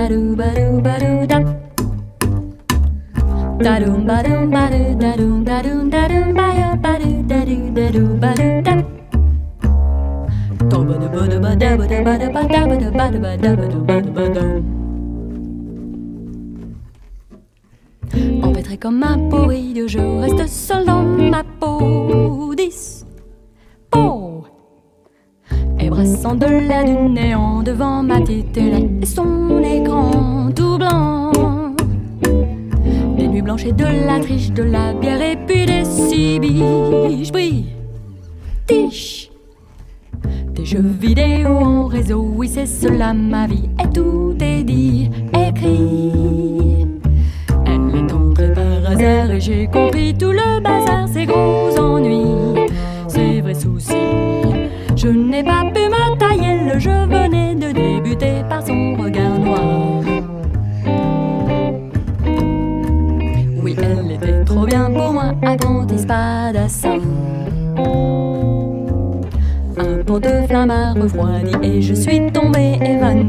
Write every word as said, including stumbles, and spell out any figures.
da-doo, ba-doo, ba-doo, da. Da-doom, ba-doom, ba-doo, da-doom, da-doom, da-doom, ba-ya, ba-doo, da-doo, da-doo, ba-doo, da. Empêtré comme un pourri de je reste seul dans ma peau. Dix. Oh. Et brassant de l'air du néant devant ma petite télé et son écran tout blanc. Des nuits blanches et de la triche, de la bière et puis des cibiches. Brille. Tiche. Des jeux vidéo en réseau, oui c'est cela ma vie. Et tout est dit, écrit. Elle est entrée par hasard et j'ai compris tout le bazar. Ces gros ennuis, ces vrais soucis. Je n'ai pas pu me tailler le jeu, venais de débuter par son regard noir. Oui, elle était trop bien pour moi, apprenti spadassin. Un pot de flamme a refroidi et je suis tombée évanouie.